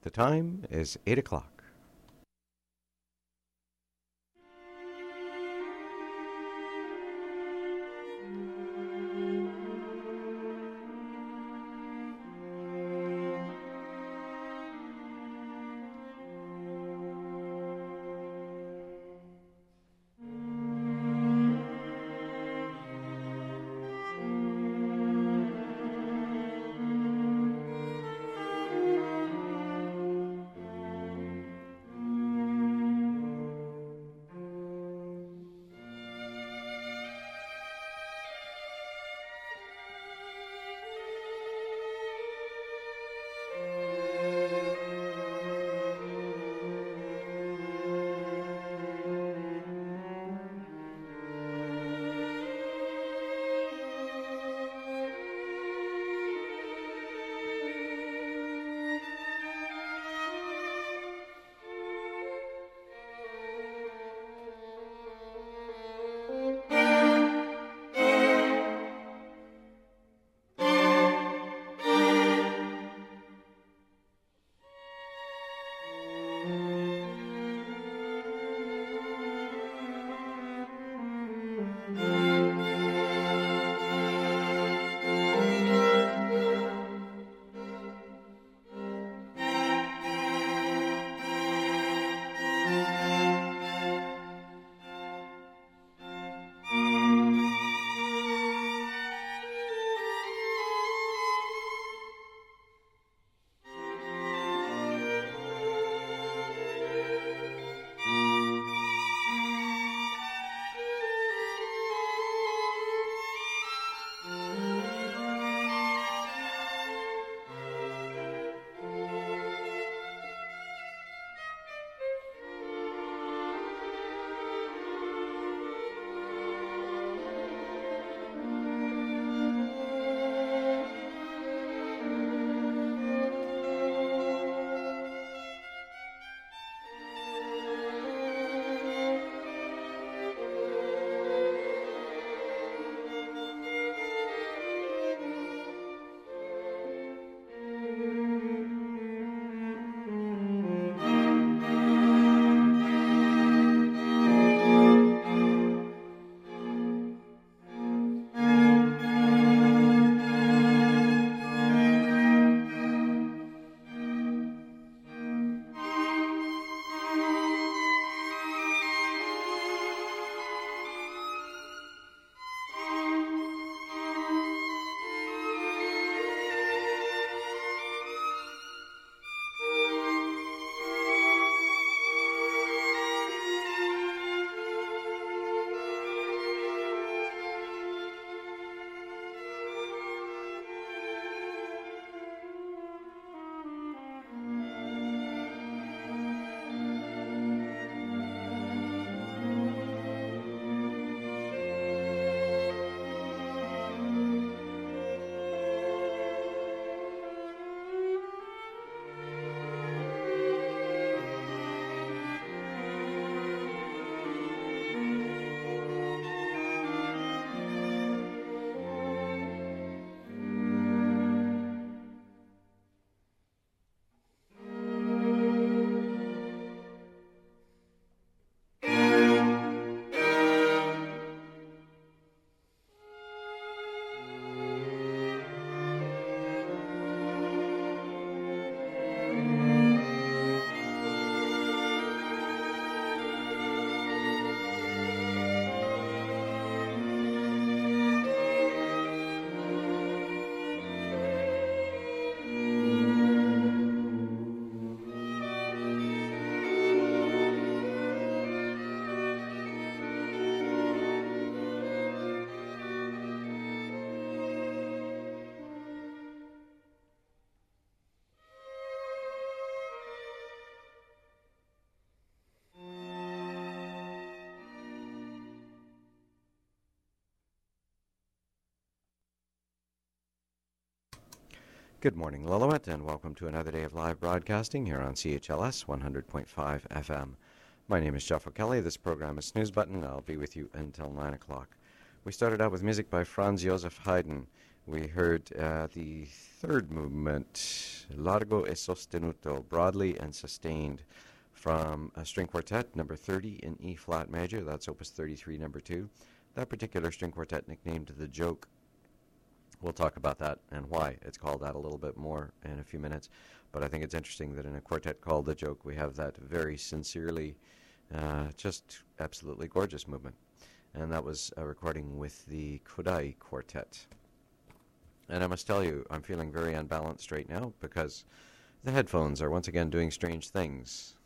The time is 8 o'clock. Good morning, Lillooet, and welcome to another day of live broadcasting here on CHLS 100.5 FM. My name is Jeff O'Kelly. This program is Snooze Button, and I'll be with you until 9 o'clock. We started out with music by Franz Joseph Haydn We heard the third movement, Largo e sostenuto, broadly and sustained, from a string quartet, number 30 in E flat major. That's Opus 33, number 2. That particular string quartet nicknamed The Joke. We'll talk about that and why it's called that a little bit more in a few minutes. But I think it's interesting that in a quartet called The Joke, we have that very sincerely, just absolutely gorgeous movement. And that was a recording with the Kodai Quartet. And I must tell you, I'm feeling very unbalanced right now because the headphones are once again doing strange things.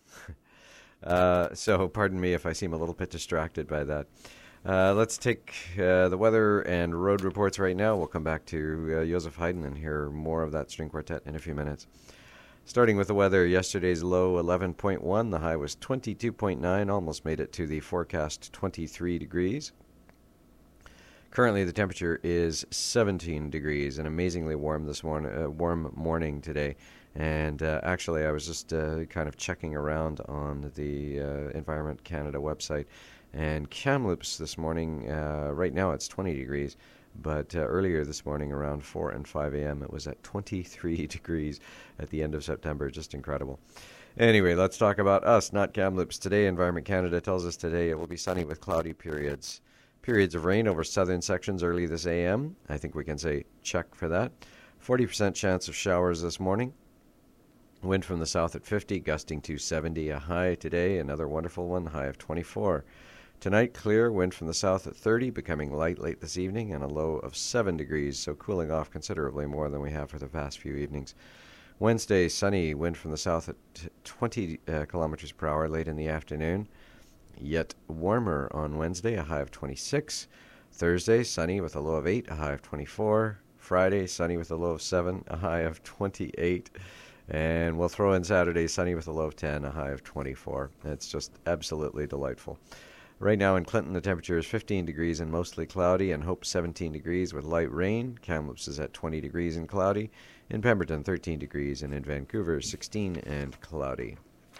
So pardon me if I seem a little bit distracted by that. Let's take the weather and road reports right now. We'll come back to Joseph Haydn and hear more of that string quartet in a few minutes. Starting with the weather, yesterday's low 11.1, the high was 22.9, almost made it to the forecast 23 degrees. Currently, the temperature is 17 degrees, an amazingly warm this morning, warm morning today. And actually, I was just kind of checking around on the Environment Canada website, and Kamloops this morning, right now it's 20 degrees, but earlier this morning around 4 and 5 a.m. it was at 23 degrees at the end of September. Just incredible. Anyway, let's talk about us, not Kamloops. Today, Environment Canada tells us today it will be sunny with cloudy periods. Periods of rain over southern sections early this a.m. I think we can say check for that. 40% chance of showers this morning. Wind from the south at 50, gusting to 70. A high today, another wonderful one, high of 24. Tonight, clear, wind from the south at 30, becoming light late this evening, and a low of 7 degrees, so cooling off considerably more than we have for the past few evenings. Wednesday, sunny, wind from the south at 20 kilometers per hour late in the afternoon. Yet warmer on Wednesday, a high of 26. Thursday, sunny with a low of 8, a high of 24. Friday, sunny with a low of 7, a high of 28. And we'll throw in Saturday, sunny with a low of 10, a high of 24. It's just absolutely delightful. Right now in Clinton, the temperature is 15 degrees and mostly cloudy, and Hope 17 degrees with light rain. Kamloops is at 20 degrees and cloudy. In Pemberton, 13 degrees, and in Vancouver, 16 and cloudy.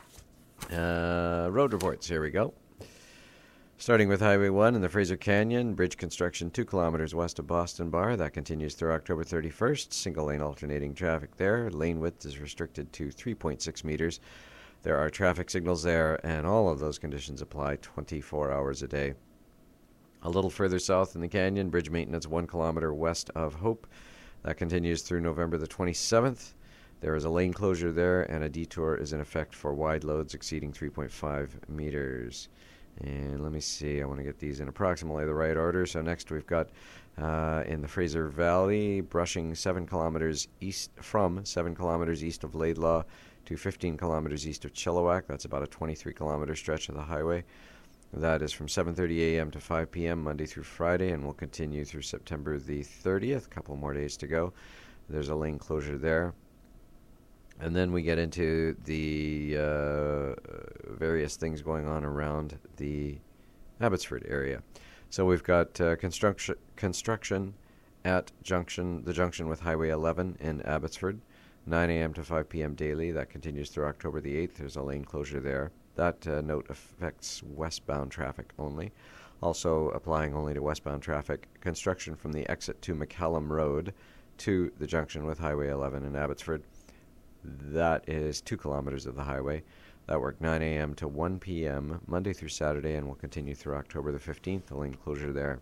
Road reports, here we go. Starting with Highway 1 in the Fraser Canyon, bridge construction 2 kilometers west of Boston Bar. That continues through October 31st. Single-lane alternating traffic there. Lane width is restricted to 3.6 meters. There are traffic signals there, and all of those conditions apply 24 hours a day. A little further south in the canyon, bridge maintenance 1 kilometer west of Hope. That continues through November the 27th. There is a lane closure there, and a detour is in effect for wide loads exceeding 3.5 meters. And let me see, I want to get these in approximately the right order. So next we've got in the Fraser Valley, brushing 7 kilometers east from 7 kilometers east of Laidlaw to 15 kilometers east of Chilliwack. That's about a 23-kilometer stretch of the highway. That is from 7:30 a.m. to 5 p.m. Monday through Friday, and will continue through September the 30th. A couple more days to go. There's a lane closure there. And then we get into the various things going on around the Abbotsford area. So we've got construction at the junction with Highway 11 in Abbotsford, 9 a.m. to 5 p.m. daily. That continues through October the 8th. There's a lane closure there. That note affects westbound traffic only. Also applying only to westbound traffic, construction from the exit to McCallum Road to the junction with Highway 11 in Abbotsford. That is 2 kilometers of the highway. That worked 9 a.m. to 1 p.m. Monday through Saturday, and will continue through October the 15th, the lane closure there.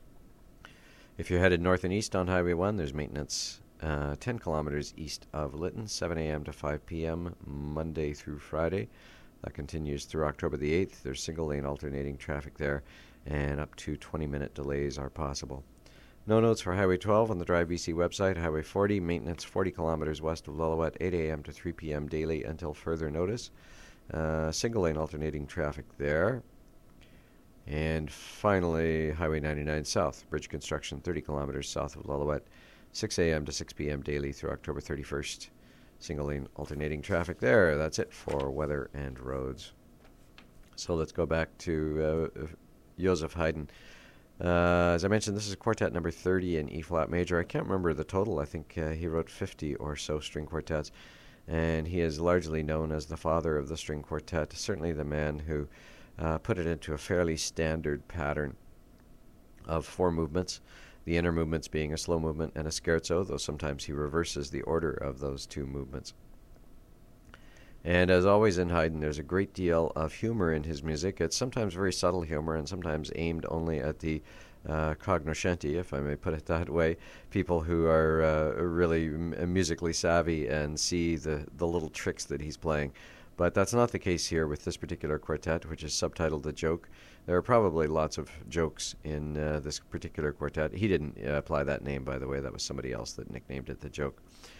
If you're headed north and east on Highway 1, there's maintenance 10 kilometers east of Lytton, 7 a.m. to 5 p.m. Monday through Friday. That continues through October the 8th. There's single-lane alternating traffic there, and up to 20-minute delays are possible. No notes for Highway 12 on the Drive BC website. Highway 40, maintenance 40 kilometers west of Lillooet, 8 a.m. to 3 p.m. daily until further notice. Single-lane alternating traffic there. And finally, Highway 99 south, bridge construction 30 kilometers south of Lillooet, 6 a.m. to 6 p.m. daily through October 31st. Single-lane alternating traffic there. That's it for weather and roads. So let's go back to Joseph Haydn. As I mentioned, this is quartet number 30 in E-flat major. I can't remember the total. I think he wrote 50 or so string quartets, and he is largely known as the father of the string quartet, certainly the man who put it into a fairly standard pattern of 4 movements. the inner movements being a slow movement and a scherzo, though sometimes he reverses the order of those two movements. And as always in Haydn, there's a great deal of humor in his music. It's sometimes very subtle humor and sometimes aimed only at the cognoscenti, if I may put it that way, people who are really musically savvy and see the little tricks that he's playing. But that's not the case here with this particular quartet, which is subtitled The Joke. There are probably lots of jokes in this particular quartet. He didn't apply that name, by the way. That was somebody else that nicknamed it The Joke.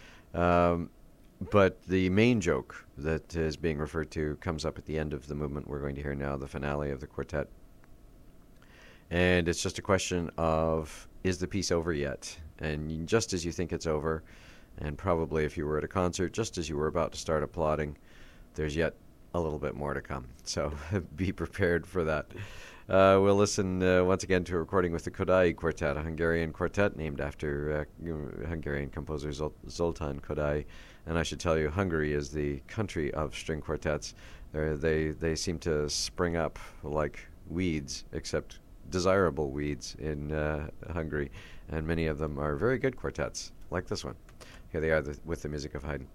But the main joke that is being referred to comes up at the end of the movement we're going to hear now, the finale of the quartet. And it's just a question of, is the piece over yet? And just as you think it's over, and probably if you were at a concert, just as you were about to start applauding, there's yet a little bit more to come. So be prepared for that. We'll listen once again to a recording with the Kodály Quartet, a Hungarian quartet named after Hungarian composer Zoltán Kodály. And I should tell you, Hungary is the country of string quartets. They seem to spring up like weeds, except desirable weeds in Hungary. And many of them are very good quartets, like this one. Here they are with the music of Haydn.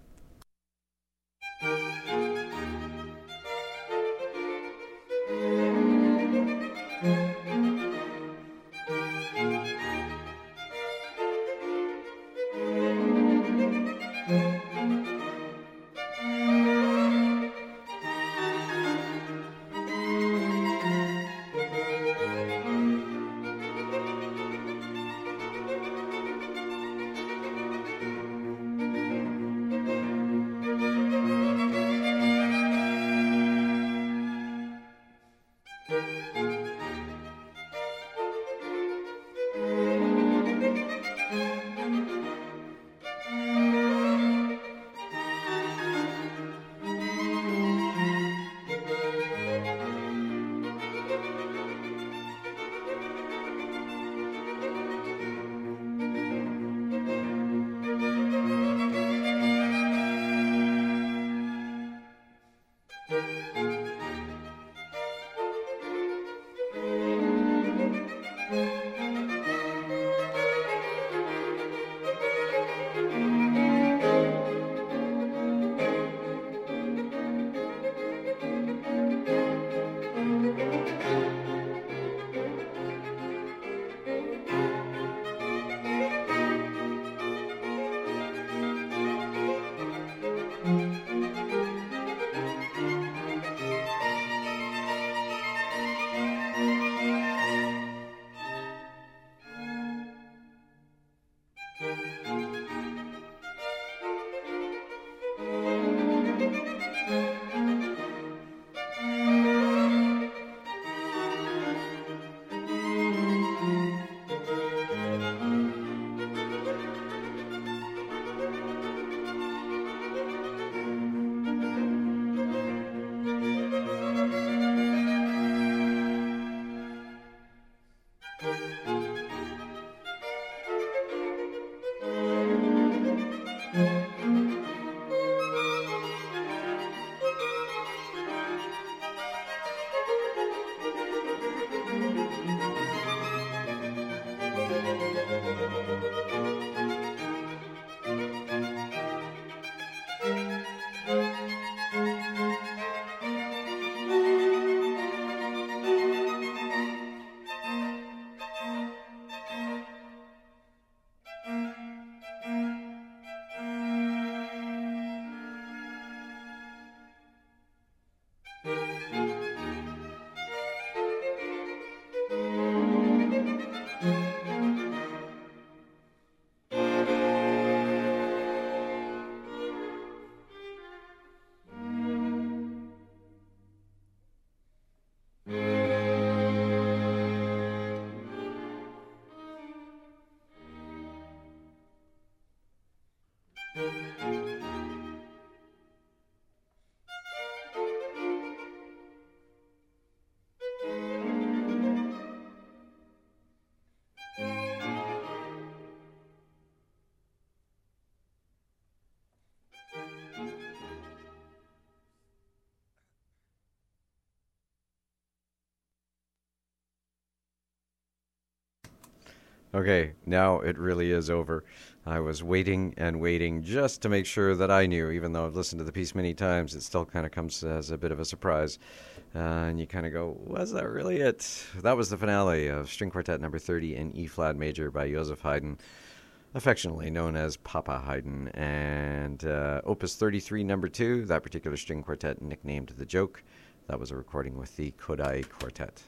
Okay, now it really is over. I was waiting and waiting just to make sure that I knew, even though I've listened to the piece many times, it still kind of comes as a bit of a surprise. And you kind of go, was that really it? That was the finale of String Quartet number 30 in E-flat major by Joseph Haydn, affectionately known as Papa Haydn. And Opus 33 number 2, that particular string quartet nicknamed The Joke. That was a recording with the Kodai Quartet.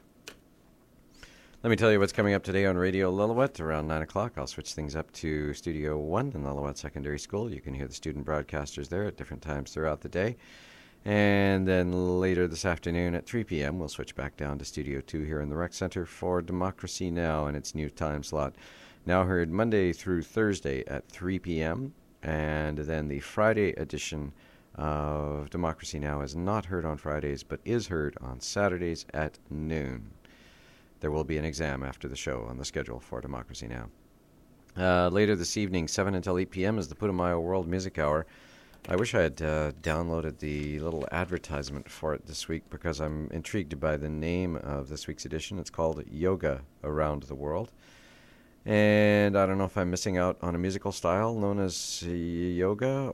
Let me tell you what's coming up today on Radio Lillooet. Around 9 o'clock, I'll switch things up to Studio 1 in Lillooet Secondary School. You can hear the student broadcasters there at different times throughout the day. And then later this afternoon at 3 p.m., we'll switch back down to Studio 2 here in the Rec Center for Democracy Now! And its new time slot. Now heard Monday through Thursday at 3 p.m., and then the Friday edition of Democracy Now! Is not heard on Fridays, but is heard on Saturdays at noon. There will be an exam after the show on the schedule for Democracy Now! Later this evening, 7 until 8 p.m. is the Putumayo World Music Hour. I wish I had downloaded the little advertisement for it this week because I'm intrigued by the name of this week's edition. It's called Yoga Around the World. And I don't know if I'm missing out on a musical style known as yoga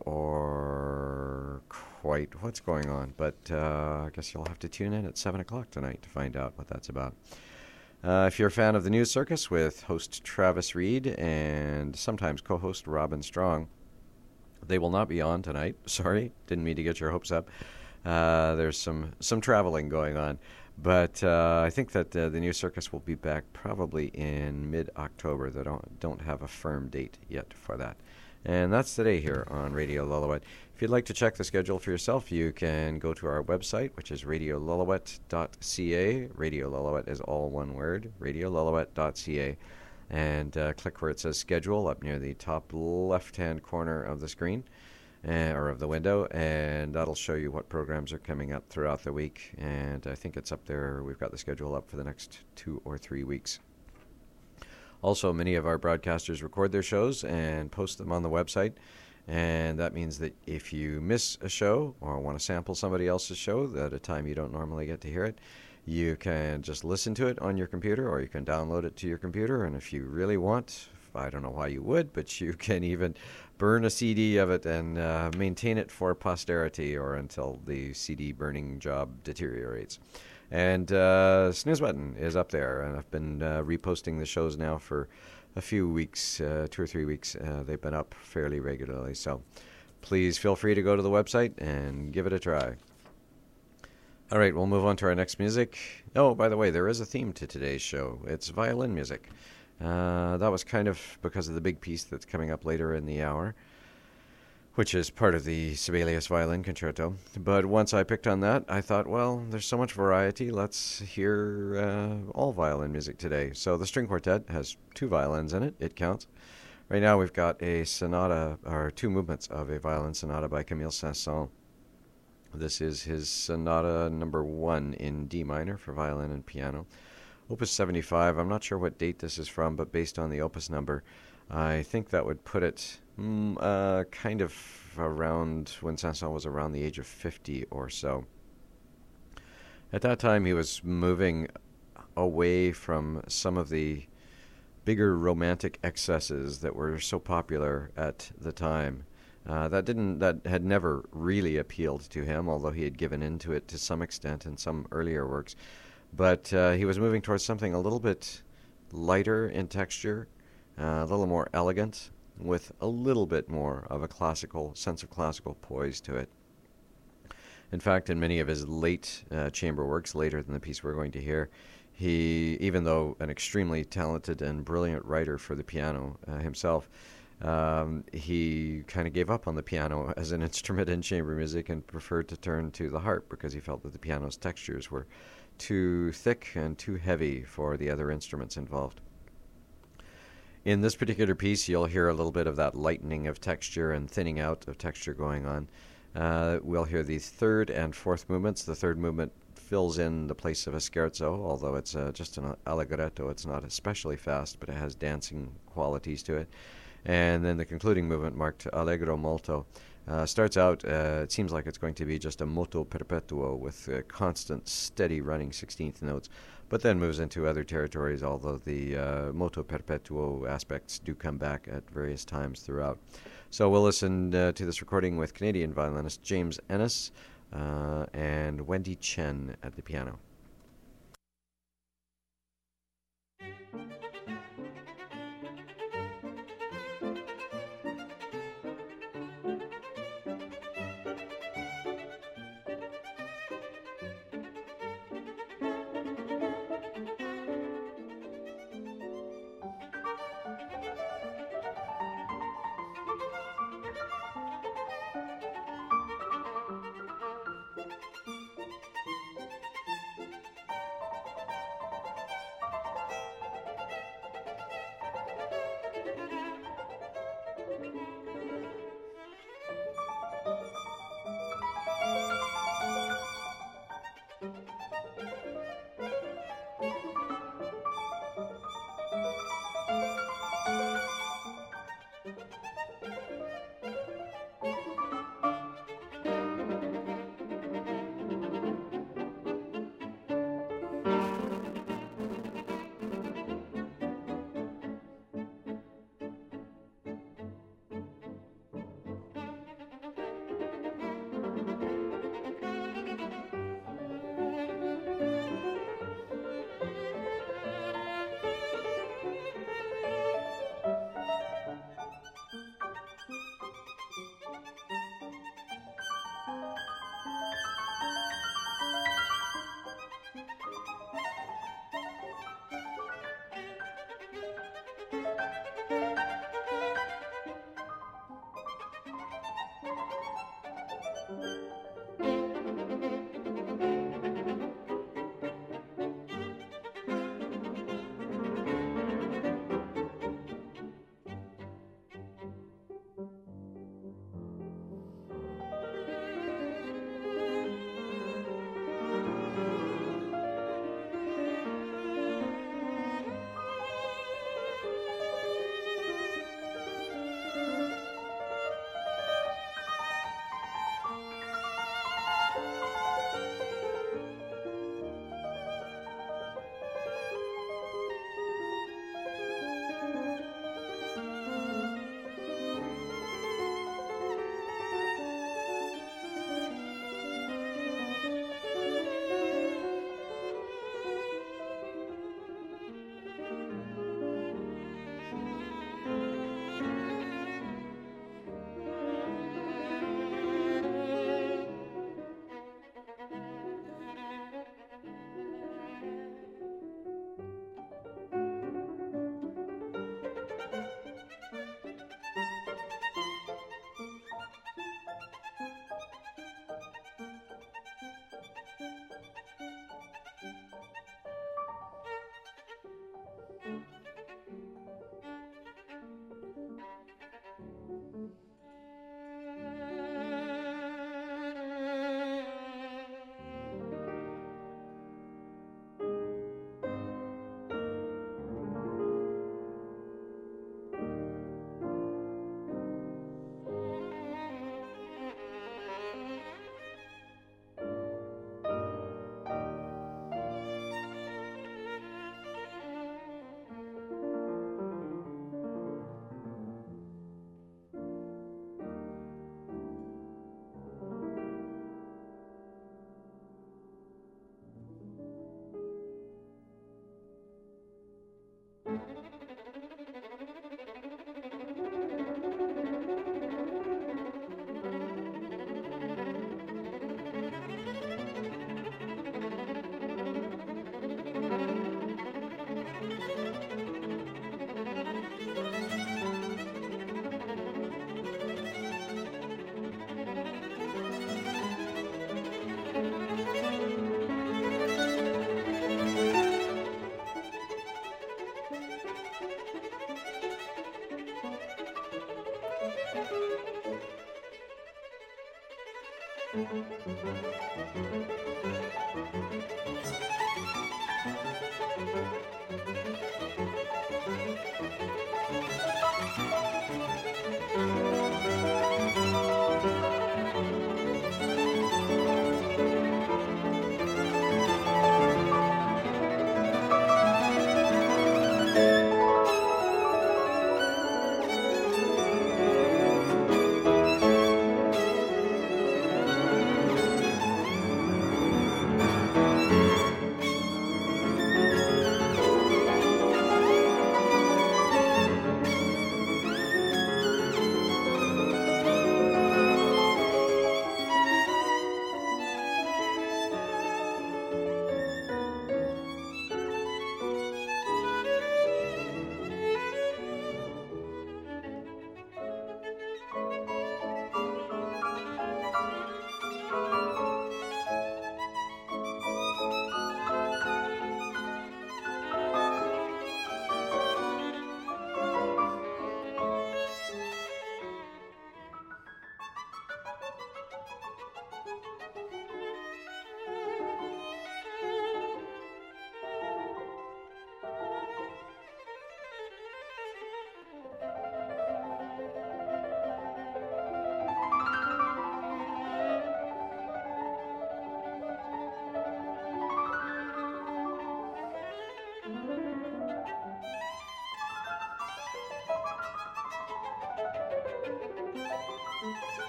or quite what's going on. But I guess you'll have to tune in at 7 o'clock tonight to find out what that's about. If you're a fan of the News Circus with host Travis Reed and sometimes co-host Robin Strong, they will not be on tonight. Sorry, didn't mean to get your hopes up. There's some traveling going on. But I think that the News Circus will be back probably in mid-October. They don't have a firm date yet for that. And that's today here on Radio Lillooet. If you'd like to check the schedule for yourself, you can go to our website, which is radiolillooet.ca. Radio Lillooet is all one word, radiolillooet.ca. And click where it says schedule up near the top left-hand corner of the screen, or of the window, and that'll show you what programs are coming up throughout the week. And I think it's up there. We've got the schedule up for the next 2 or 3 weeks. Also, many of our broadcasters record their shows and post them on the website. And that means that if you miss a show or want to sample somebody else's show at a time you don't normally get to hear it, you can just listen to it on your computer, or you can download it to your computer. And if you really want, I don't know why you would, but you can even burn a CD of it and maintain it for posterity or until the CD burning job deteriorates. And snooze button is up there, and I've been reposting the shows now for a few weeks, 2 or 3 weeks. They've been up fairly regularly, so please feel free to go to the website and give it a try. All right, we'll move on to our next music. Oh, by the way, there is a theme to today's show. It's violin music. That was kind of because of the big piece that's coming up later in the hour, which is part of the Sibelius Violin Concerto. But once I picked on that, I thought, well, there's so much variety. Let's hear all violin music today. So the string quartet has 2 violins in it. It counts. Right now we've got a sonata, or 2 movements of a violin sonata by Camille Saint-Saëns. This is his sonata number 1 in D minor for violin and piano. Opus 75, I'm not sure what date this is from, but based on the opus number, I think that would put it kind of around when Saint-Saëns was around the age of 50 or so. At that time, he was moving away from some of the bigger romantic excesses that were so popular at the time. That had never really appealed to him, although he had given into it to some extent in some earlier works. But he was moving towards something a little bit lighter in texture, a little more elegant, with a little bit more of a classical sense of classical poise to it. In fact, in many of his late chamber works, later than the piece we're going to hear, he, even though an extremely talented and brilliant writer for the piano himself, he kind of gave up on the piano as an instrument in chamber music and preferred to turn to the harp because he felt that the piano's textures were too thick and too heavy for the other instruments involved. In this particular piece, you'll hear a little bit of that lightening of texture and thinning out of texture going on. We'll hear the 3rd and 4th movements. The 3rd movement fills in the place of a scherzo, although it's just an allegretto. It's not especially fast, but it has dancing qualities to it. And then the concluding movement, marked Allegro molto, starts out, it seems like it's going to be just a moto perpetuo with constant, steady running 16th notes. but then moves into other territories, although the moto perpetuo aspects do come back at various times throughout. So we'll listen to this recording with Canadian violinist James Ennis and Wendy Chen at the piano.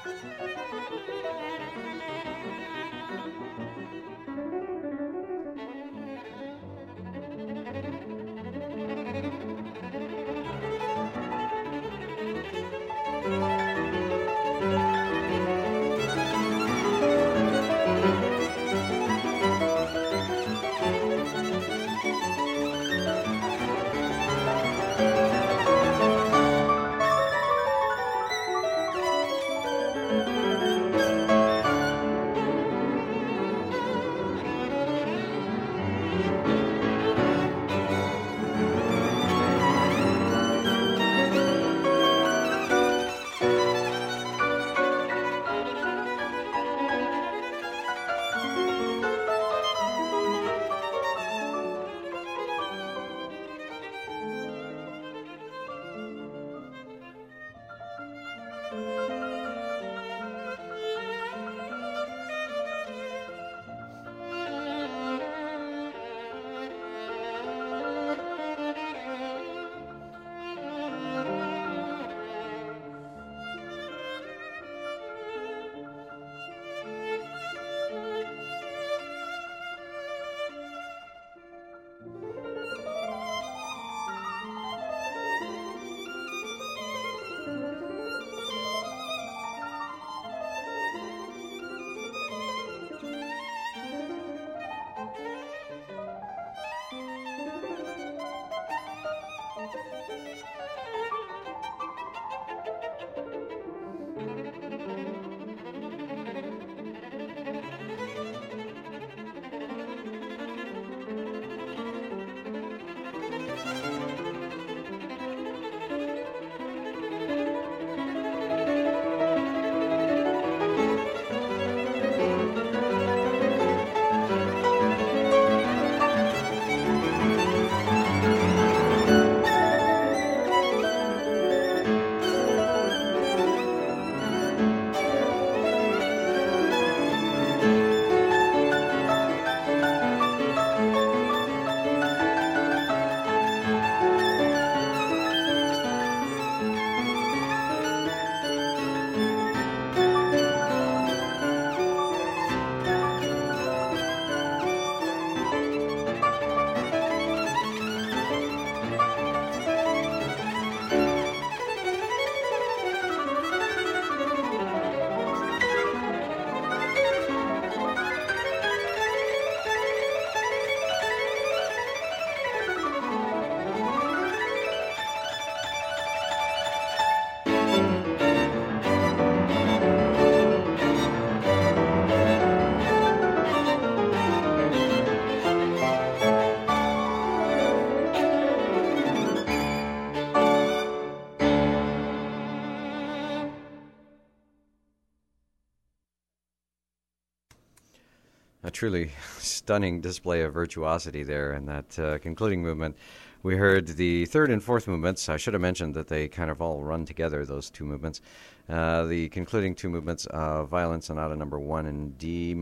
A truly stunning display of virtuosity there in that concluding movement. We heard the third and fourth movements. I should have mentioned that they kind of all run together, those two movements. The concluding two movements of Violin Sonata number 1 in D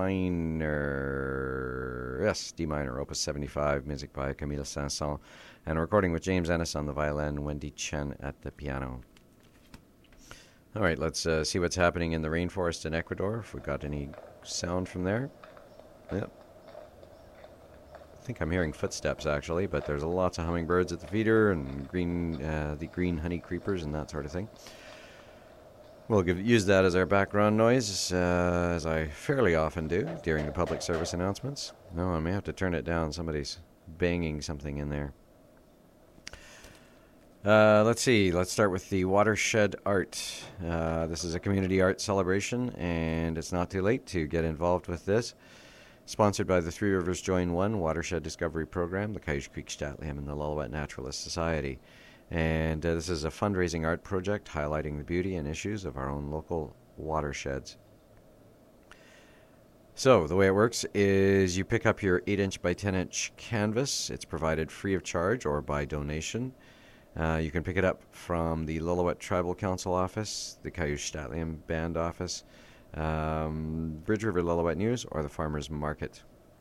minor. Yes, D minor, Opus 75, music by Camille Saint-Saëns, and a recording with James Ennis on the violin, Wendy Chen at the piano. All right, let's see what's happening in the rainforest in Ecuador, if we got any sound from there. Yep. I think I'm hearing footsteps, actually, but there's lots of hummingbirds at the feeder and the green honey creepers and that sort of thing. We'll use that as our background noise, as I fairly often do during the public service announcements. No, I may have to turn it down. Somebody's banging something in there. Let's see. Let's start with the Watershed Art. This is a community art celebration, and it's not too late to get involved with this. Sponsored by the Three Rivers Join One Watershed Discovery Program, the Cayuga Creek Stadtliam, and the Lillooet Naturalist Society. And this is a fundraising art project highlighting the beauty and issues of our own local watersheds. So the way it works is you pick up your 8-inch by 10-inch canvas. It's provided free of charge or by donation. You can pick it up from the Lillooet Tribal Council office, the Cayuga Stadtliam Band office, Bridge River Lillooet News, or the Farmers Market.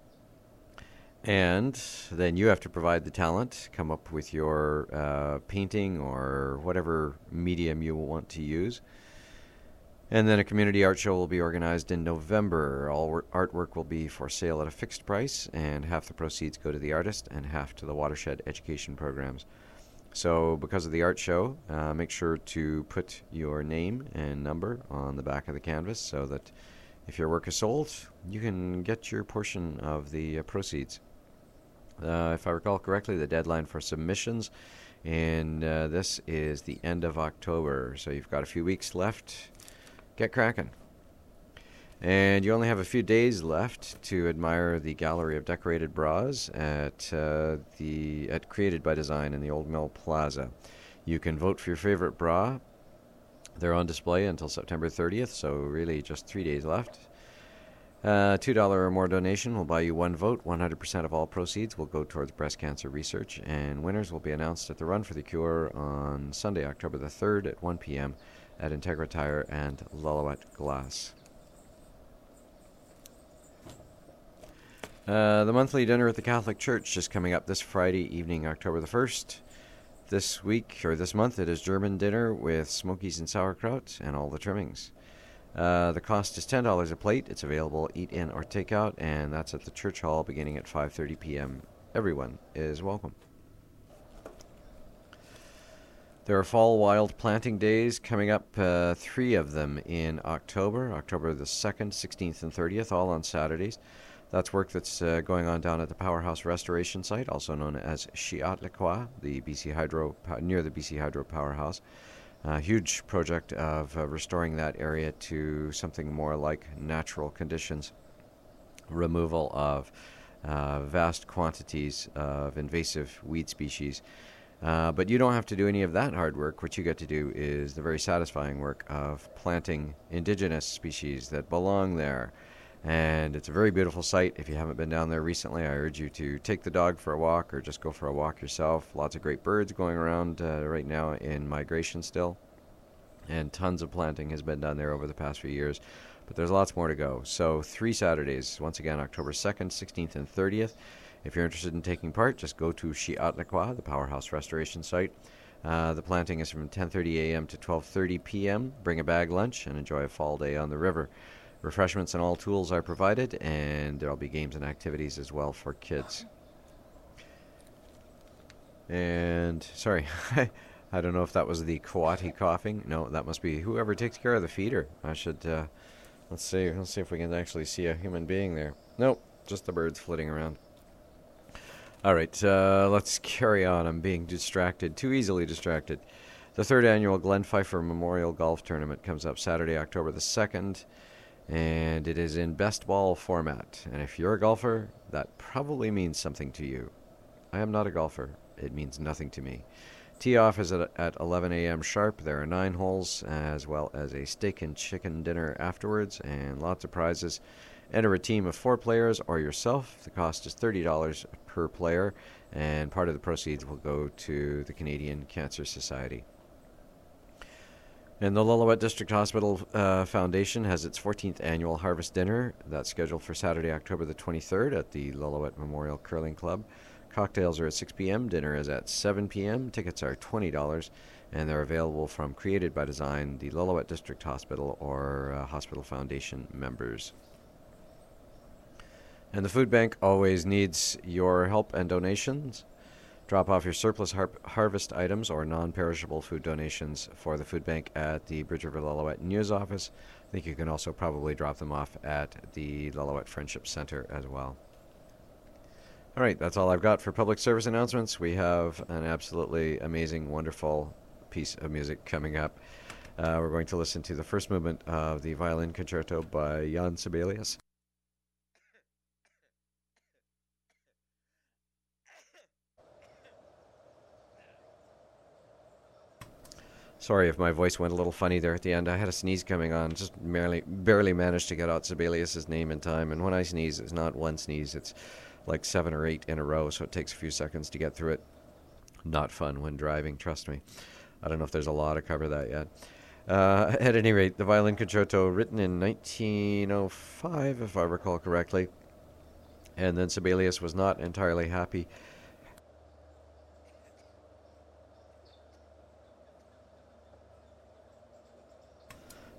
And then you have to provide the talent, come up with your painting or whatever medium you want to use. And then a community art show will be organized in November. All artwork will be for sale at a fixed price, and half the proceeds go to the artist and half to the watershed education programs. So because of the art show, make sure to put your name and number on the back of the canvas so that if your work is sold, you can get your portion of the proceeds. If I recall correctly, the deadline for submissions, and this is the end of October, so you've got a few weeks left. Get cracking. And you only have a few days left to admire the gallery of decorated bras at Created by Design in the Old Mill Plaza. You can vote for your favorite bra. They're on display until September 30th, so really just 3 days left. $2 or more donation will buy you one vote. 100% of all proceeds will go towards breast cancer research, and winners will be announced at the Run for the Cure on Sunday, October the 3rd at 1 p.m. at Integra Tire and Lillooet Glass. The monthly dinner at the Catholic Church is coming up this Friday evening, October the 1st. This month, it is German dinner with smokies and sauerkraut and all the trimmings. The cost is $10 a plate. It's available eat-in or takeout, and that's at the church hall beginning at 5:30 p.m. Everyone is welcome. There are fall wild planting days coming up, 3 of them in October the 2nd, 16th, and 30th, all on Saturdays. That's work that's going on down at the Powerhouse Restoration Site, also known as Chiatlequa, near the BC Hydro Powerhouse. A huge project of restoring that area to something more like natural conditions. Removal of vast quantities of invasive weed species. But you don't have to do any of that hard work. What you get to do is the very satisfying work of planting indigenous species that belong there. And it's a very beautiful site. If you haven't been down there recently, I urge you to take the dog for a walk or just go for a walk yourself. Lots of great birds going around right now in migration still. And tons of planting has been done there over the past few years. But there's lots more to go. So 3 Saturdays, once again, October 2nd, 16th, and 30th. If you're interested in taking part, just go to Chiatlequa, the Powerhouse Restoration Site. The planting is from 10:30 a.m. to 12:30 p.m. Bring a bag lunch and enjoy a fall day on the river. Refreshments and all tools are provided, and there will be games and activities as well for kids. And, sorry, I don't know if that was the coati coughing. No, that must be whoever takes care of the feeder. I should, let's see if we can actually see a human being there. Nope, just the birds flitting around. All right, let's carry on. I'm being distracted, too easily distracted. The 3rd annual Glenn Pfeiffer Memorial Golf Tournament comes up Saturday, October the 2nd. And it is in best ball format. And if you're a golfer, that probably means something to you. I am not a golfer. It means nothing to me. Tee off is at 11 a.m. sharp. There are 9 holes, as well as a steak and chicken dinner afterwards, and lots of prizes. Enter a team of 4 players or yourself. The cost is $30 per player, and part of the proceeds will go to the Canadian Cancer Society. And the Lillooet District Hospital Foundation has its 14th annual Harvest Dinner. That's scheduled for Saturday, October the 23rd at the Lillooet Memorial Curling Club. Cocktails are at 6 p.m. Dinner is at 7 p.m. Tickets are $20, and they're available from Created by Design, the Lillooet District Hospital, or Hospital Foundation members. And the food bank always needs your help and donations. Drop off your surplus harvest items or non-perishable food donations for the food bank at the Bridge River Lillooet News office. I think you can also probably drop them off at the Lillooet Friendship Center as well. All right, that's all I've got for public service announcements. We have an absolutely amazing, wonderful piece of music coming up. We're going to listen to the first movement of the Violin Concerto by Jan Sibelius. Sorry if my voice went a little funny there at the end. I had a sneeze coming on. Just barely managed to get out Sibelius' name in time. And when I sneeze, it's not one sneeze. It's like 7 or 8 in a row, so it takes a few seconds to get through it. Not fun when driving, trust me. I don't know if there's a law to cover that yet. At any rate, the Violin Concerto, written in 1905, if I recall correctly. And then Sibelius was not entirely happy.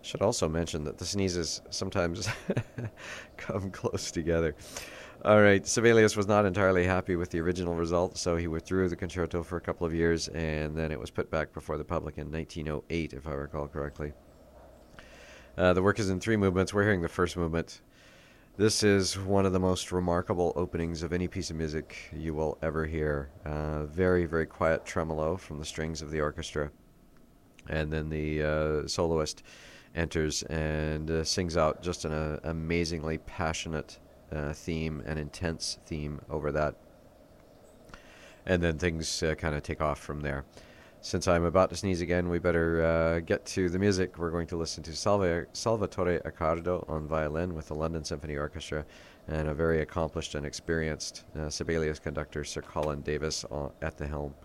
Should also mention that the sneezes sometimes come close together. All right, Sibelius was not entirely happy with the original result, so he withdrew the concerto for a couple of years, and then it was put back before the public in 1908, if I recall correctly. The work is in 3 movements. We're hearing the first movement. This is one of the most remarkable openings of any piece of music you will ever hear. Very, very quiet tremolo from the strings of the orchestra, and then the soloist enters and sings out just an amazingly passionate theme, an intense theme over that. And then things kind of take off from there. Since I'm about to sneeze again, we better get to the music. We're going to listen to Salvatore Accardo on violin with the London Symphony Orchestra and a very accomplished and experienced Sibelius conductor, Sir Colin Davis, at the helm.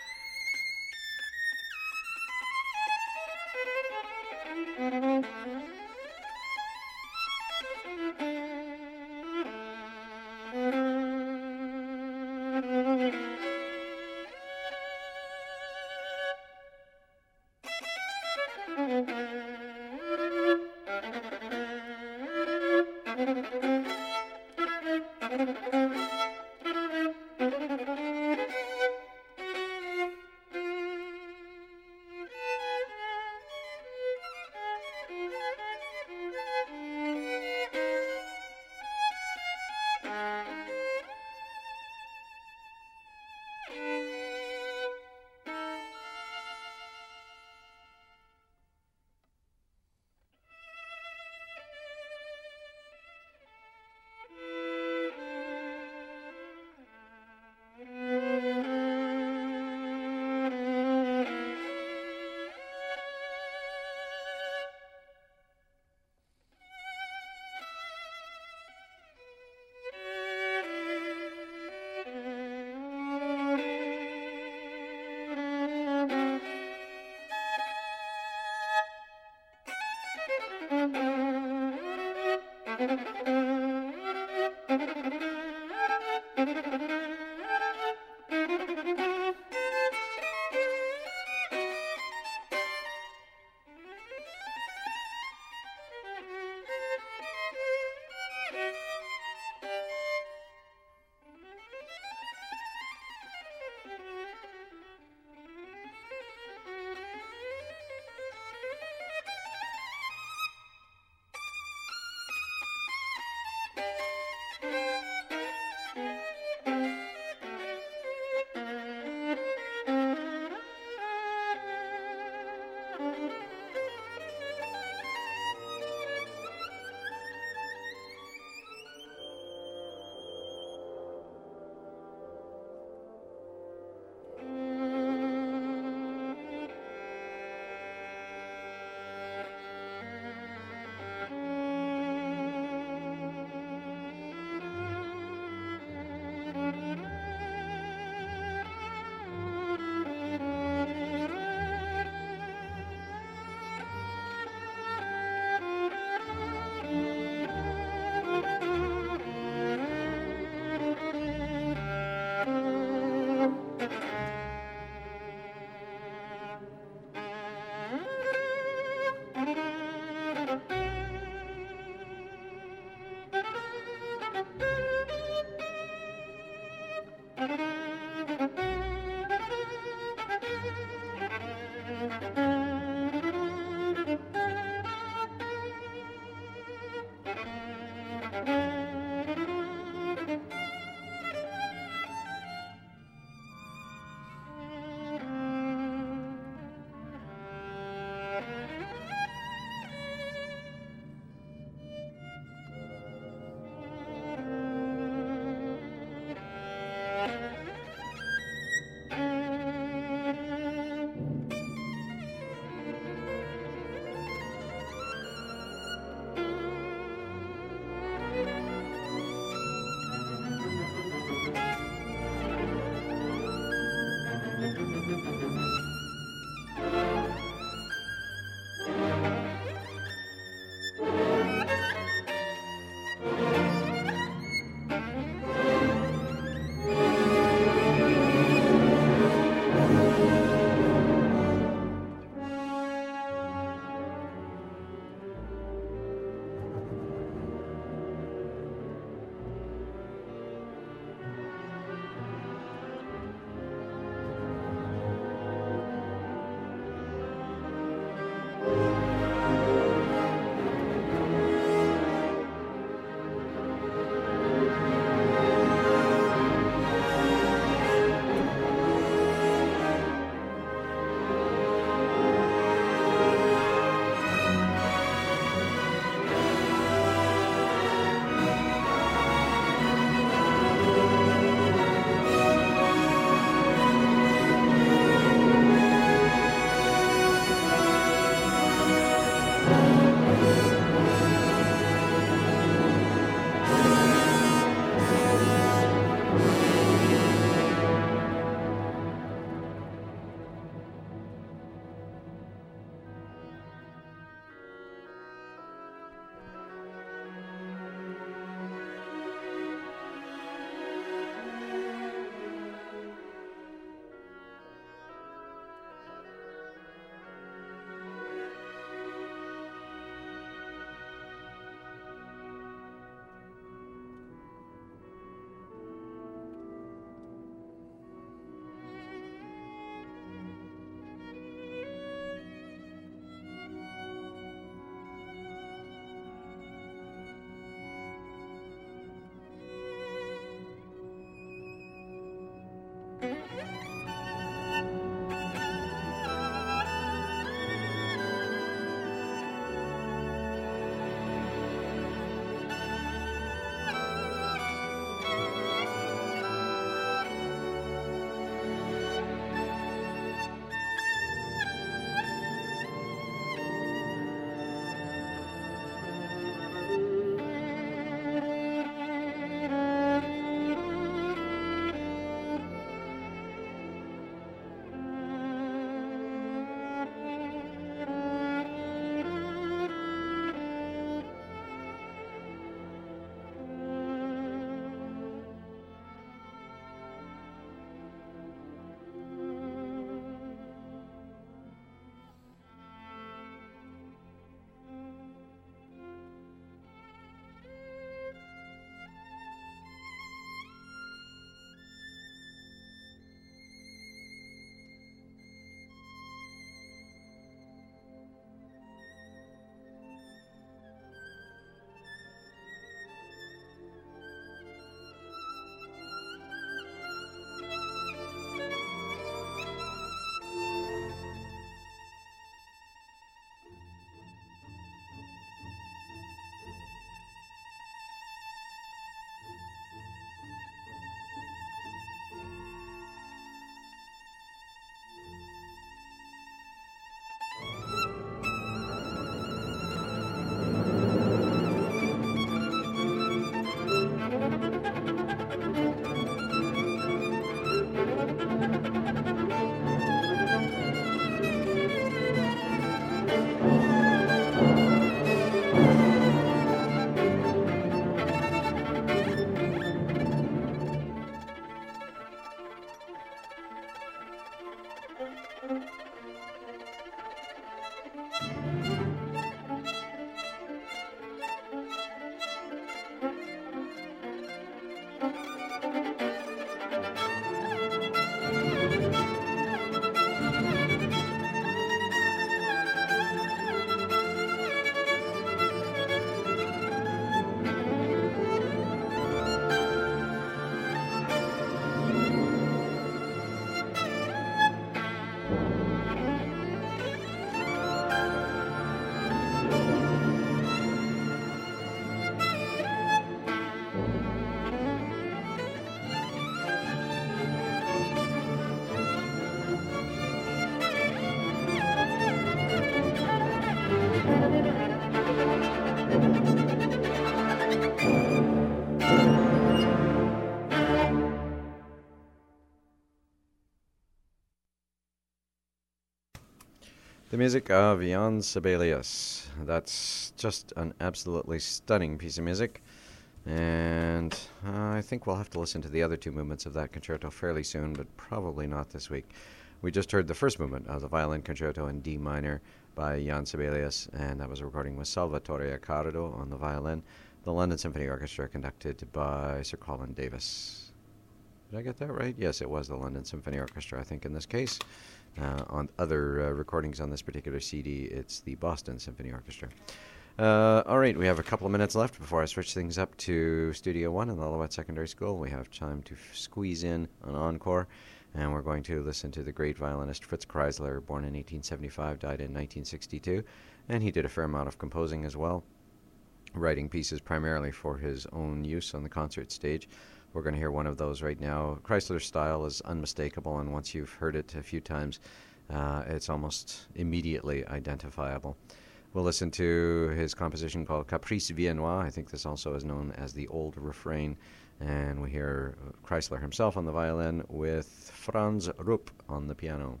The music of Jan Sibelius. That's just an absolutely stunning piece of music. And I think we'll have to listen to the other two movements of that concerto fairly soon, but probably not this week. We just heard the first movement of the violin concerto in D minor by Jan Sibelius, and that was a recording with Salvatore Accardo on the violin. The London Symphony Orchestra conducted by Sir Colin Davis. Did I get that right? Yes, it was the London Symphony Orchestra, I think, in this case. On other recordings on this particular CD, it's the Boston Symphony Orchestra. All right, we have a couple of minutes left before I switch things up to Studio 1 in the Alouette Secondary School. We have time to squeeze in an encore, and we're going to listen to the great violinist Fritz Kreisler, born in 1875, died in 1962, and he did a fair amount of composing as well, writing pieces primarily for his own use on the concert stage. We're going to hear one of those right now. Kreisler's style is unmistakable, and once you've heard it a few times, it's almost immediately identifiable. We'll listen to his composition called Caprice Viennois. I think this also is known as the Old Refrain. And we hear Kreisler himself on the violin with Franz Rupp on the piano.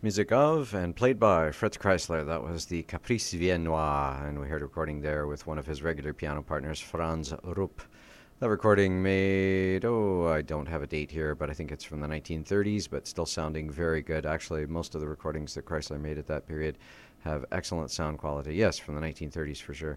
Music of and played by Fritz Kreisler. That was the Caprice Viennois, and we heard a recording there with one of his regular piano partners, Franz Rupp. That recording made, I don't have a date here, but I think it's from the 1930s, but still sounding very good. Actually, most of the recordings that Kreisler made at that period have excellent sound quality. Yes, from the 1930s for sure.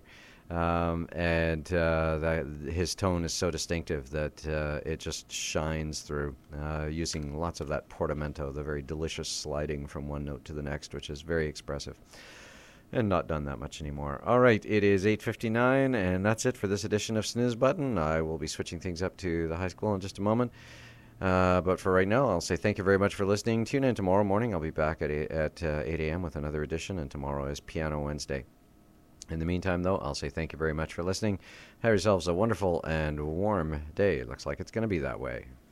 His tone is so distinctive that it just shines through, using lots of that portamento, the very delicious sliding from one note to the next, which is very expressive and not done that much anymore. All right, it is 8:59, and that's it for this edition of Snooze Button. I will be switching things up to the high school in just a moment. But for right now, I'll say thank you very much for listening. Tune in tomorrow morning. I'll be back at 8 a.m. with another edition, and tomorrow is Piano Wednesday. In the meantime, though, I'll say thank you very much for listening. Have yourselves a wonderful and warm day. Looks like it's going to be that way.